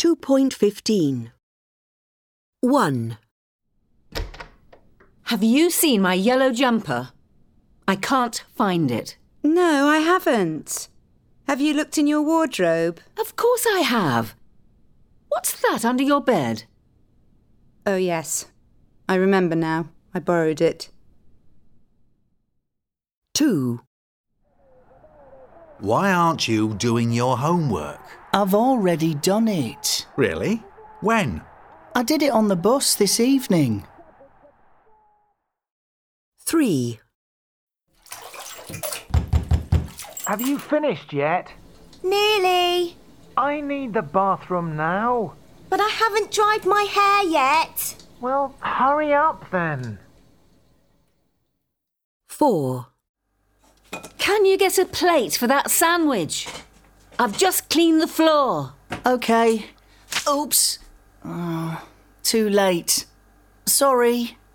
2.15. 1. Have you seen my yellow jumper? I can't find it. No, I haven't. Have you looked in your wardrobe? Of course I have. What's that under your bed? Oh, yes. I remember now. I borrowed it. 2. Why aren't you doing your homework? I've already done it. Really? When? I did it on the bus this evening. 3. Have you finished yet? Nearly. I need the bathroom now. But I haven't dried my hair yet. Well, hurry up then. 4. Can you get a plate for that sandwich? I've just cleaned the floor. OK. Oops. Oh, too late. Sorry.